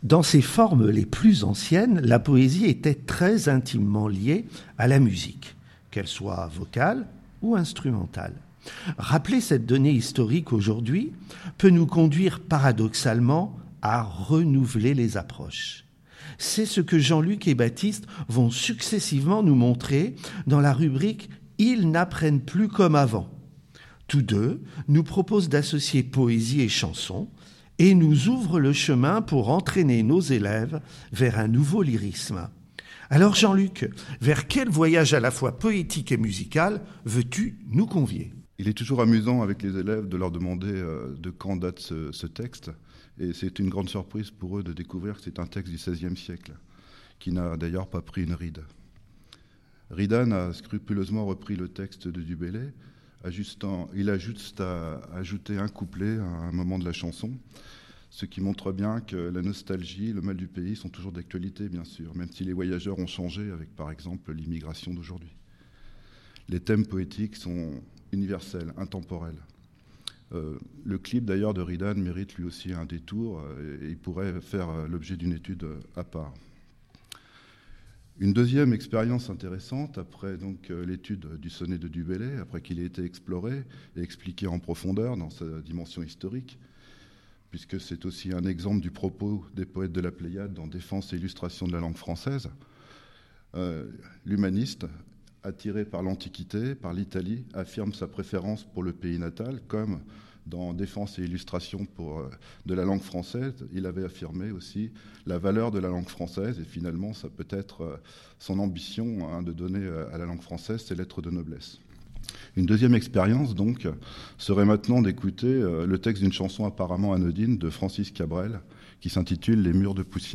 Dans ses formes les plus anciennes, la poésie était très intimement liée à la musique, qu'elle soit vocale ou instrumentale. Rappeler cette donnée historique aujourd'hui peut nous conduire paradoxalement à renouveler les approches. C'est ce que Jean-Luc et Baptiste vont successivement nous montrer dans la rubrique « Ils n'apprennent plus comme avant ». Tous deux nous proposent d'associer poésie et chanson et nous ouvrent le chemin pour entraîner nos élèves vers un nouveau lyrisme. Alors Jean-Luc, vers quel voyage à la fois poétique et musical veux-tu nous convier ? Il est toujours amusant avec les élèves de leur demander de quand date ce texte. Et c'est une grande surprise pour eux de découvrir que c'est un texte du XVIe siècle, qui n'a d'ailleurs pas pris une ride. Ridane a scrupuleusement repris le texte de Du Bellay. Il a juste à ajouter un couplet à un moment de la chanson, ce qui montre bien que la nostalgie, le mal du pays sont toujours d'actualité, bien sûr, même si les voyageurs ont changé avec, par exemple, l'immigration d'aujourd'hui. Les thèmes poétiques sont universels, intemporels. Le clip, d'ailleurs, de Ridane mérite lui aussi un détour et il pourrait faire l'objet d'une étude à part. Une deuxième expérience intéressante, après donc l'étude du sonnet de Du Bellay, après qu'il ait été exploré et expliqué en profondeur dans sa dimension historique, puisque c'est aussi un exemple du propos des poètes de la Pléiade dans Défense et illustration de la langue française, l'humaniste, attiré par l'Antiquité, par l'Italie, affirme sa préférence pour le pays natal, comme dans Défense et illustration de la langue française, il avait affirmé aussi la valeur de la langue française, et finalement, ça peut être son ambition de donner à la langue française ses lettres de noblesse. Une deuxième expérience, donc, serait maintenant d'écouter le texte d'une chanson apparemment anodine de Francis Cabrel, qui s'intitule « Les murs de poussière ».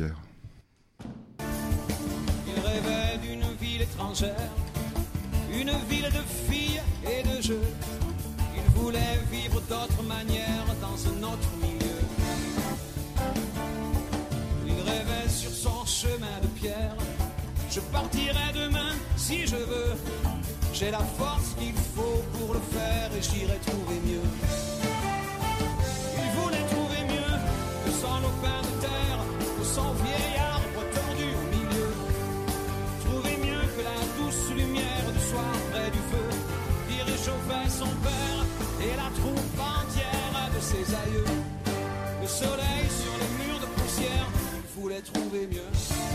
Il rêvait d'une ville étrangère, une ville de filles et de jeux. Il voulait vivre d'autres manières dans un autre milieu. Il rêvait sur son chemin de pierre. Je partirai demain si je veux. J'ai la force qu'il faut pour le faire et j'irai trouver mieux. Il voulait trouver mieux que son lopin de terre, que son vieil arbre tordu au milieu. Trouver mieux que la douce lumière du soir près du feu qui réchauffait son père et la troupe entière de ses aïeux. Le soleil sur les murs de poussière, il voulait trouver mieux.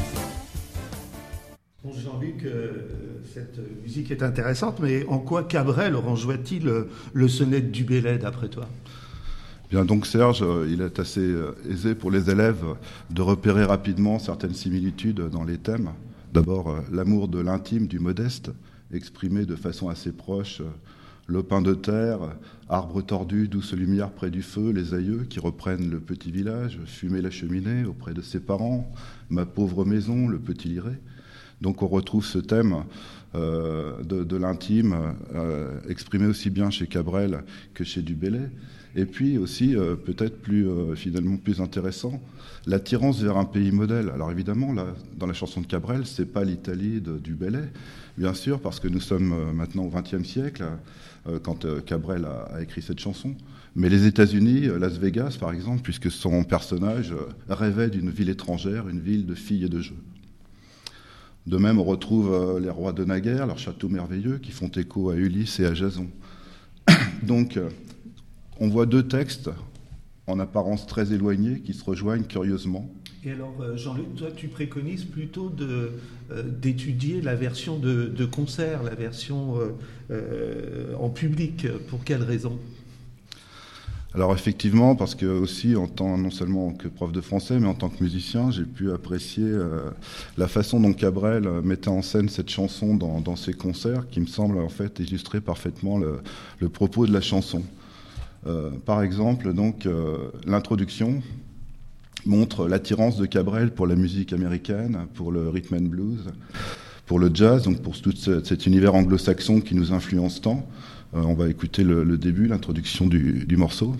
Bon, Jean-Luc, cette musique est intéressante, mais en quoi Cabrel orangeoit-il le sonnet de Du Bellay, d'après toi ? Bien, donc Serge, il est assez aisé pour les élèves de repérer rapidement certaines similitudes dans les thèmes. D'abord, l'amour de l'intime, du modeste, exprimé de façon assez proche. Lopin de terre, arbre tordu, douce lumière près du feu, les aïeux qui reprennent le petit village, fumer la cheminée auprès de ses parents, ma pauvre maison, le petit liret. Donc on retrouve ce thème de l'intime exprimé aussi bien chez Cabrel que chez Du Bellay. Et puis aussi, peut-être finalement plus intéressant, l'attirance vers un pays modèle. Alors évidemment, là, dans la chanson de Cabrel, c'est pas l'Italie de Du Bellay, bien sûr, parce que nous sommes maintenant au XXe siècle, quand Cabrel a écrit cette chanson. Mais les États-Unis, Las Vegas par exemple, puisque son personnage rêvait d'une ville étrangère, une ville de filles et de jeux. De même, on retrouve les rois de naguère, leurs châteaux merveilleux, qui font écho à Ulysse et à Jason. Donc, on voit deux textes, en apparence très éloignés, qui se rejoignent curieusement. Et alors, Jean-Luc, toi, tu préconises plutôt d'étudier la version de concert, la version en public. Pour quelle raison ? Alors effectivement, parce que aussi, non seulement que prof de français, mais en tant que musicien, j'ai pu apprécier la façon dont Cabrel mettait en scène cette chanson dans ses concerts, qui me semble en fait illustrer parfaitement le propos de la chanson. Par exemple, donc, l'introduction montre l'attirance de Cabrel pour la musique américaine, pour le rhythm and blues, pour le jazz, donc pour tout cet univers anglo-saxon qui nous influence tant. On va écouter le début, l'introduction du morceau.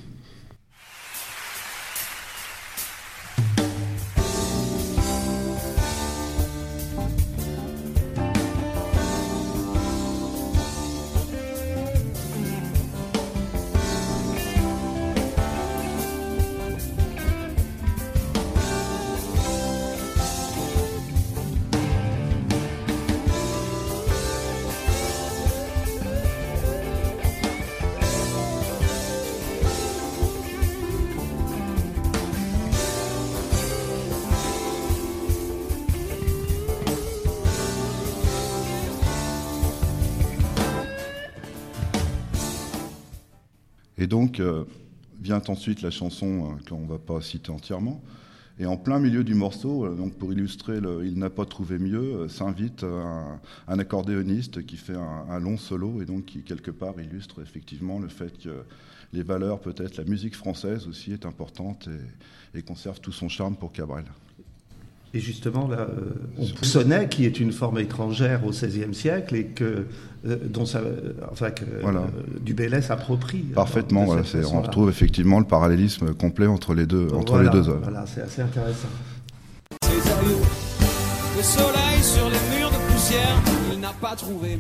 Et donc vient ensuite la chanson qu'on ne va pas citer entièrement. Et en plein milieu du morceau, donc pour illustrer Il n'a pas trouvé mieux, s'invite un accordéoniste qui fait un long solo et donc qui quelque part illustre effectivement le fait que les valeurs, peut-être la musique française aussi est importante et conserve tout son charme pour Cabrel. Et justement, là, on sonnet, qui est une forme étrangère au XVIe siècle et voilà. Dubélé s'approprie. Parfaitement, voilà, on retrouve effectivement le parallélisme complet entre les deux œuvres. Voilà, c'est assez intéressant. Le soleil sur les murs de poussière, il n'a pas trouvé.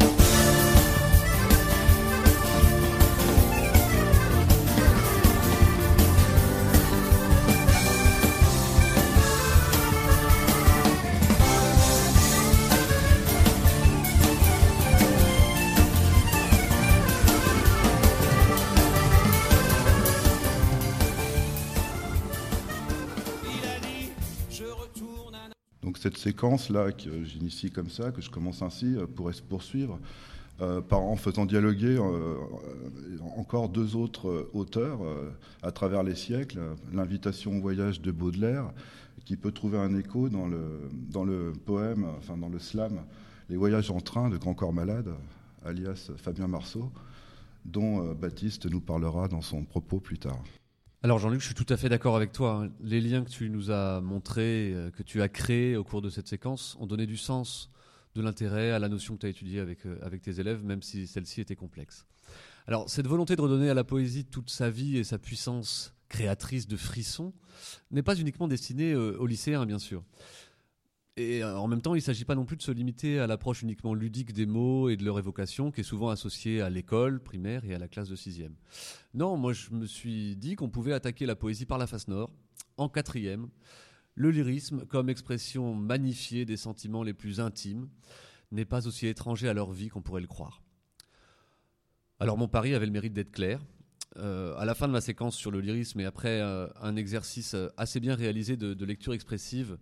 Donc cette séquence-là que j'initie comme ça, que je commence ainsi, pourrait se poursuivre en faisant dialoguer encore deux autres auteurs à travers les siècles. L'invitation au voyage de Baudelaire, qui peut trouver un écho dans le poème, enfin dans le slam, Les voyages en train de Grand Corps Malade, alias Fabien Marceau, dont Baptiste nous parlera dans son propos plus tard. Alors Jean-Luc, je suis tout à fait d'accord avec toi. Les liens que tu nous as montrés, que tu as créés au cours de cette séquence, ont donné du sens, de l'intérêt à la notion que tu as étudiée avec tes élèves, même si celle-ci était complexe. Alors cette volonté de redonner à la poésie toute sa vie et sa puissance créatrice de frissons n'est pas uniquement destinée aux lycéens, bien sûr. Et en même temps, il ne s'agit pas non plus de se limiter à l'approche uniquement ludique des mots et de leur évocation, qui est souvent associée à l'école primaire et à la classe de 6e. Non, moi je me suis dit qu'on pouvait attaquer la poésie par la face nord, en 4e, le lyrisme comme expression magnifiée des sentiments les plus intimes n'est pas aussi étranger à leur vie qu'on pourrait le croire. Alors mon pari avait le mérite d'être clair. À la fin de ma séquence sur le lyrisme et après un exercice assez bien réalisé de lecture expressive,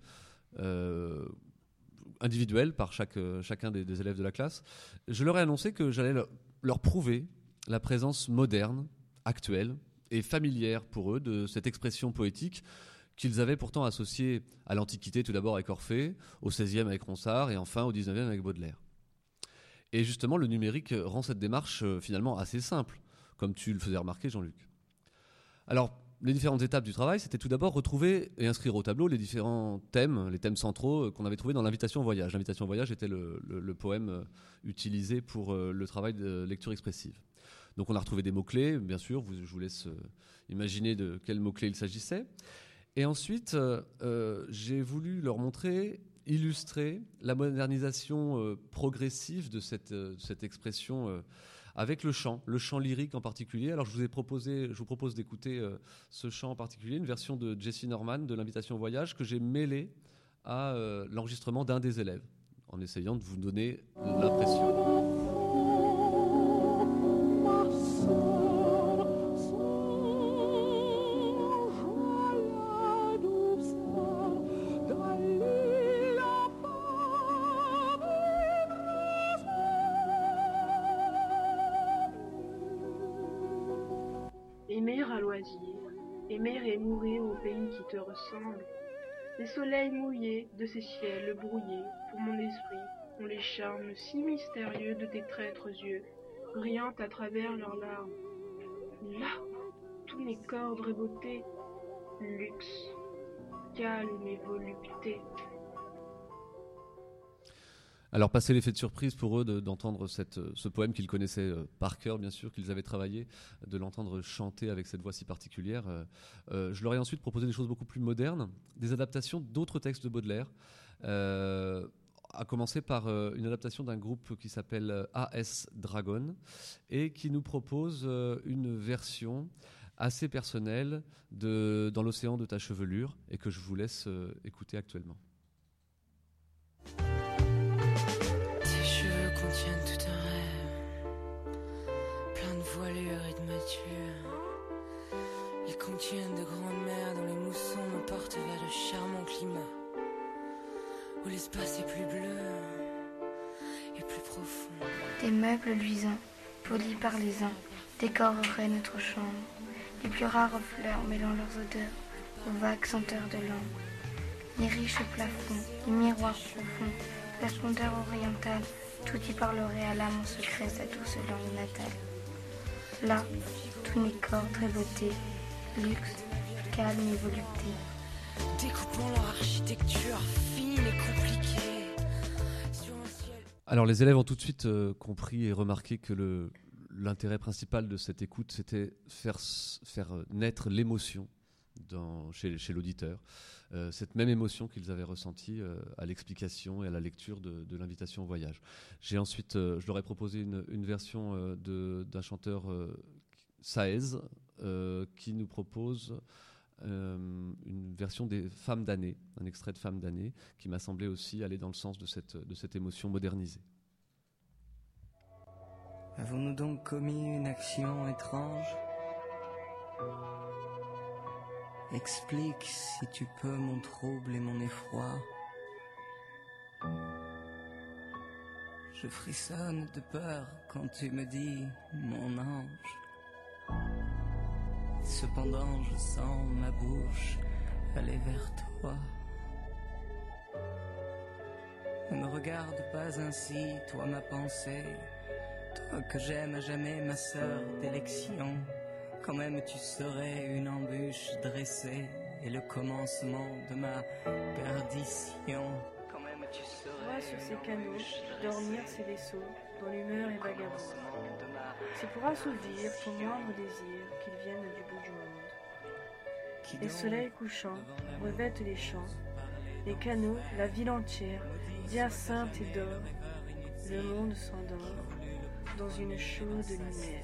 individuelle par chacun des élèves de la classe, je leur ai annoncé que j'allais leur prouver la présence moderne, actuelle et familière pour eux de cette expression poétique qu'ils avaient pourtant associée à l'Antiquité tout d'abord avec Orphée, au XVIe avec Ronsard et enfin au XIXe avec Baudelaire. Et justement, le numérique rend cette démarche finalement assez simple, comme tu le faisais remarquer, Jean-Luc. Alors, les différentes étapes du travail, c'était tout d'abord retrouver et inscrire au tableau les différents thèmes, les thèmes centraux qu'on avait trouvés dans l'invitation au voyage. L'invitation au voyage était le poème utilisé pour le travail de lecture expressive. Donc on a retrouvé des mots-clés, bien sûr, je vous laisse imaginer de quels mots-clés il s'agissait. Et ensuite, j'ai voulu leur montrer, illustrer la modernisation progressive de cette expression avec le chant lyrique en particulier. Alors je vous propose d'écouter ce chant en particulier, une version de Jesse Norman de l'invitation au voyage que j'ai mêlée à l'enregistrement d'un des élèves, en essayant de vous donner l'impression. Aimer à loisir, aimer et mourir au pays qui te ressemble. Les soleils mouillés de ces ciels brouillés, pour mon esprit, ont les charmes si mystérieux de tes traîtres yeux, brillant à travers leurs larmes. Là, tous mes cordes et beauté, luxe, calme et volupté. Alors, passé l'effet de surprise pour eux d'entendre ce poème qu'ils connaissaient par cœur, bien sûr, qu'ils avaient travaillé, de l'entendre chanter avec cette voix si particulière, je leur ai ensuite proposé des choses beaucoup plus modernes, des adaptations d'autres textes de Baudelaire, à commencer par une adaptation d'un groupe qui s'appelle AS Dragon et qui nous propose une version assez personnelle de Dans l'océan de ta chevelure et que je vous laisse écouter actuellement. Contiennent tout un rêve, plein de voilure et de mature. Ils contiennent de grandes mers dont les moussons me portent vers de charmants climats, où l'espace est plus bleu et plus profond. Des meubles luisants, polis par les uns, décoreraient notre chambre. Les plus rares fleurs mêlant leurs odeurs aux vagues senteurs de l'ambre. Les riches plafonds, les miroirs profonds, la splendeur orientale, tout y parlerait à l'âme en secret sa douce langue natale. Là, tout n'est qu'ordre et beauté, luxe, calme et volupté. Découpons leur architecture fine et compliquée sur un ciel. Alors les élèves ont tout de suite compris et remarqué que l'intérêt principal de cette écoute, c'était faire naître l'émotion chez l'auditeur. Cette même émotion qu'ils avaient ressentie à l'explication et à la lecture de l'invitation au voyage. J'ai ensuite, je leur ai proposé une version d'un chanteur Saez qui nous propose une version des Femmes d'année, un extrait de Femmes d'année qui m'a semblé aussi aller dans le sens de cette émotion modernisée. Avons-nous donc commis une action étrange ? Explique, si tu peux, mon trouble et mon effroi. Je frissonne de peur quand tu me dis, mon ange. Cependant, je sens ma bouche aller vers toi. Ne me regarde pas ainsi, toi ma pensée, toi que j'aime à jamais, ma sœur d'élection. Quand même tu serais une embûche dressée et le commencement de ma perdition. Quand même tu serais Moi sur ces canaux, dormir ces vaisseaux, dont l'humeur est vagabonde. C'est pour assouvir ton moindre désir qu'ils viennent du bout du monde. Les soleils couchants revêtent les champs, les canaux, la ville entière, d'hyacinthe et d'or. Le monde s'endort dans une chaude lumière.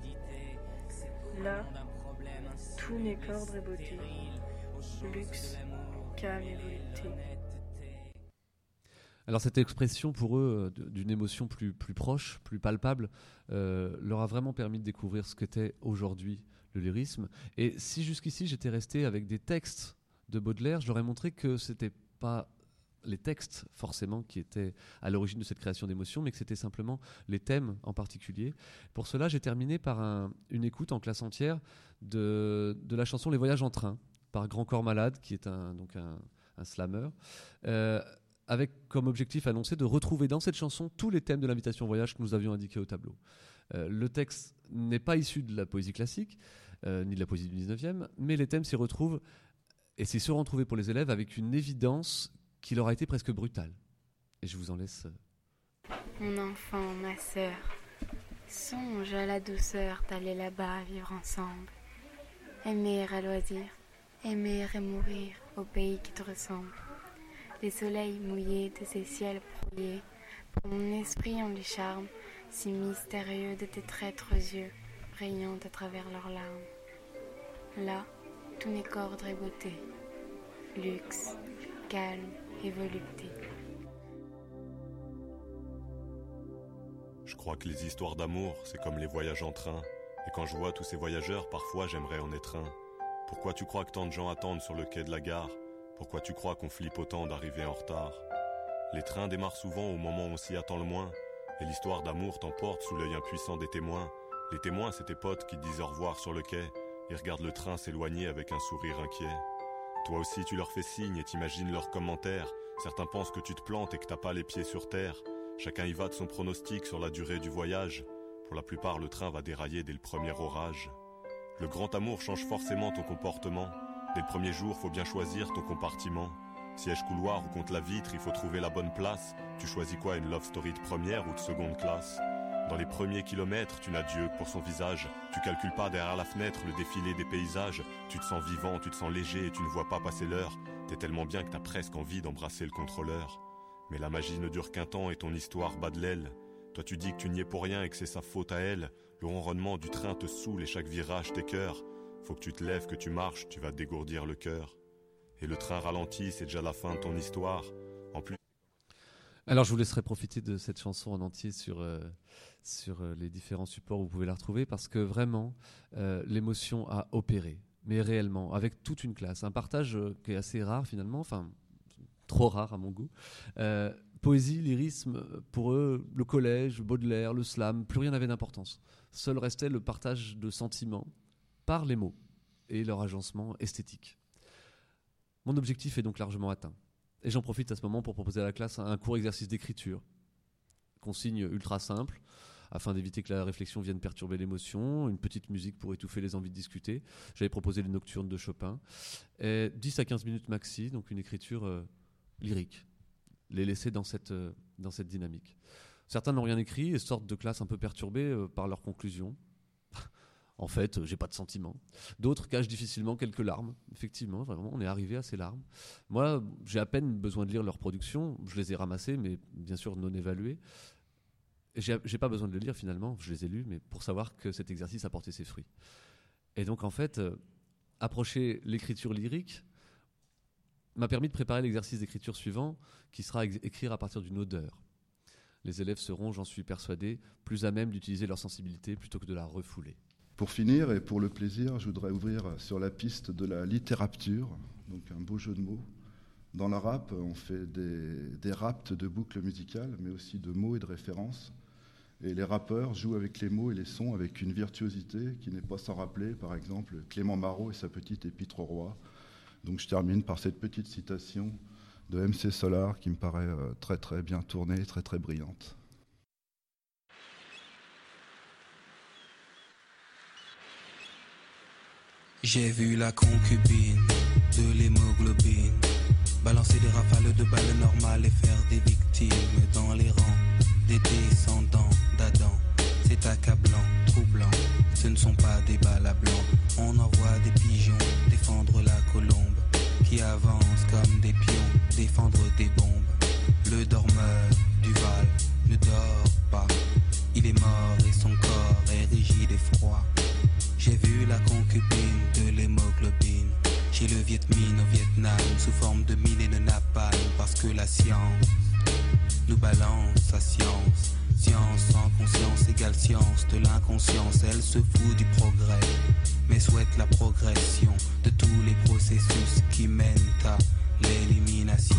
Là, tout n'est qu'ordre et beauté, luxe, calme et volupté. Alors cette expression pour eux d'une émotion plus proche, plus palpable, leur a vraiment permis de découvrir ce qu'était aujourd'hui le lyrisme. Et si jusqu'ici j'étais resté avec des textes de Baudelaire, je leur ai montré que c'était pas les textes forcément qui étaient à l'origine de cette création d'émotions, mais que c'était simplement les thèmes en particulier. Pour cela, j'ai terminé par une écoute en classe entière de la chanson Les Voyages en train, par Grand Corps Malade, qui est un slammer, avec comme objectif annoncé de retrouver dans cette chanson tous les thèmes de l'invitation au voyage que nous avions indiqués au tableau. Le texte n'est pas issu de la poésie classique, ni de la poésie du 19e, mais les thèmes s'y retrouvent, et s'y seront retrouvés pour les élèves avec une évidence qui leur a été presque brutale. Et je vous en laisse. Mon enfant, ma sœur, songe à la douceur d'aller là-bas vivre ensemble. Aimer à loisir, aimer et mourir au pays qui te ressemble. Les soleils mouillés de ces ciels brouillés, pour mon esprit ont les charmes si mystérieux de tes traîtres yeux, brillant à travers leurs larmes. Là, tout n'est qu'ordre et beauté, luxe, calme et volupté. Je crois que les histoires d'amour, c'est comme les voyages en train. Et quand je vois tous ces voyageurs, parfois j'aimerais en être un. Pourquoi tu crois que tant de gens attendent sur le quai de la gare ? Pourquoi tu crois qu'on flippe autant d'arriver en retard ? Les trains démarrent souvent au moment où on s'y attend le moins. Et l'histoire d'amour t'emporte sous l'œil impuissant des témoins. Les témoins, c'est tes potes qui te disent au revoir sur le quai. Ils regardent le train s'éloigner avec un sourire inquiet. Toi aussi tu leur fais signe et t'imagines leurs commentaires. Certains pensent que tu te plantes et que t'as pas les pieds sur terre. Chacun y va de son pronostic sur la durée du voyage. Pour la plupart, le train va dérailler dès le premier orage. Le grand amour change forcément ton comportement. Dès le premier jour, faut bien choisir ton compartiment. Siège couloir ou contre la vitre, il faut trouver la bonne place. Tu choisis quoi, une love story de première ou de seconde classe ? Dans les premiers kilomètres, tu n'as Dieu que pour son visage. Tu calcules pas derrière la fenêtre le défilé des paysages. Tu te sens vivant, tu te sens léger et tu ne vois pas passer l'heure. T'es tellement bien que t'as presque envie d'embrasser le contrôleur. Mais la magie ne dure qu'un temps et ton histoire bat de l'aile. Toi tu dis que tu n'y es pour rien et que c'est sa faute à elle. Le ronronnement du train te saoule et chaque virage t'écœure. Faut que tu te lèves, que tu marches, tu vas te dégourdir le cœur. Et le train ralentit, c'est déjà la fin de ton histoire. En plus... Alors je vous laisserai profiter de cette chanson en entier sur les différents supports où vous pouvez la retrouver, parce que vraiment l'émotion a opéré, mais réellement, avec toute une classe. Un partage qui est assez rare finalement, enfin trop rare à mon goût, Poésie, lyrisme, pour eux, le collège, Baudelaire, le slam, plus rien n'avait d'importance. Seul restait le partage de sentiments par les mots et leur agencement esthétique. Mon objectif est donc largement atteint. Et j'en profite à ce moment pour proposer à la classe un court exercice d'écriture. Consigne ultra simple, afin d'éviter que la réflexion vienne perturber l'émotion, une petite musique pour étouffer les envies de discuter. J'avais proposé les Nocturnes de Chopin. Et 10 à 15 minutes maxi, donc une écriture lyrique. Les laisser dans cette dynamique. Certains n'ont rien écrit et sortent de classe un peu perturbés par leurs conclusions. En fait, j'ai pas de sentiments. D'autres cachent difficilement quelques larmes. Effectivement, vraiment, on est arrivé à ces larmes. Moi, j'ai à peine besoin de lire leurs productions. Je les ai ramassées, mais bien sûr non évaluées. Et j'ai pas besoin de les lire finalement. Je les ai lus, mais pour savoir que cet exercice a porté ses fruits. Et donc, en fait, approcher l'écriture lyrique m'a permis de préparer l'exercice d'écriture suivant, qui sera écrire à partir d'une odeur. Les élèves seront, j'en suis persuadé, plus à même d'utiliser leur sensibilité plutôt que de la refouler. Pour finir, et pour le plaisir, je voudrais ouvrir sur la piste de la littérature, donc un beau jeu de mots. Dans la rap, on fait des raps de boucles musicales, mais aussi de mots et de références. Et les rappeurs jouent avec les mots et les sons avec une virtuosité qui n'est pas sans rappeler, par exemple, Clément Marot et sa petite Épître au roi. Donc je termine par cette petite citation de MC Solar qui me paraît très très bien tournée, très très brillante. J'ai vu la concubine de l'hémoglobine balancer des rafales de balles normales et faire des victimes dans les rangs des descendants d'Adam. C'est accablant, troublant, ce ne sont pas des balles à blanc. On envoie des pigeons défendre la colombe qui avance comme des pions, défendre des bombes. Le dormeur du Val ne dort pas, il est mort et son corps est rigide et froid. J'ai vu la concubine de l'hémoglobine chez le Viet Minh au Vietnam sous forme de mine et de napalm parce que la science nous balance sa science. Science sans conscience égale science de l'inconscience. Elle se fout du progrès mais souhaite la progression de tous les processus qui mènent à l'élimination.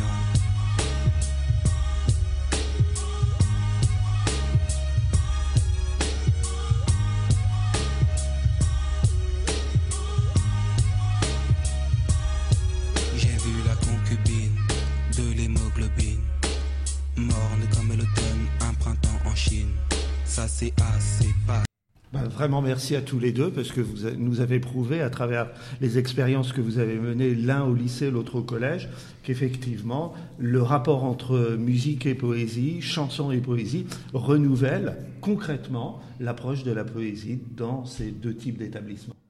J'ai vu la concubine de l'hémoglobine morne comme l'automne, un printemps en Chine. Ça c'est assez pas. Vraiment merci à tous les deux parce que vous nous avez prouvé à travers les expériences que vous avez menées l'un au lycée, l'autre au collège, qu'effectivement le rapport entre musique et poésie, chanson et poésie renouvelle concrètement l'approche de la poésie dans ces deux types d'établissements.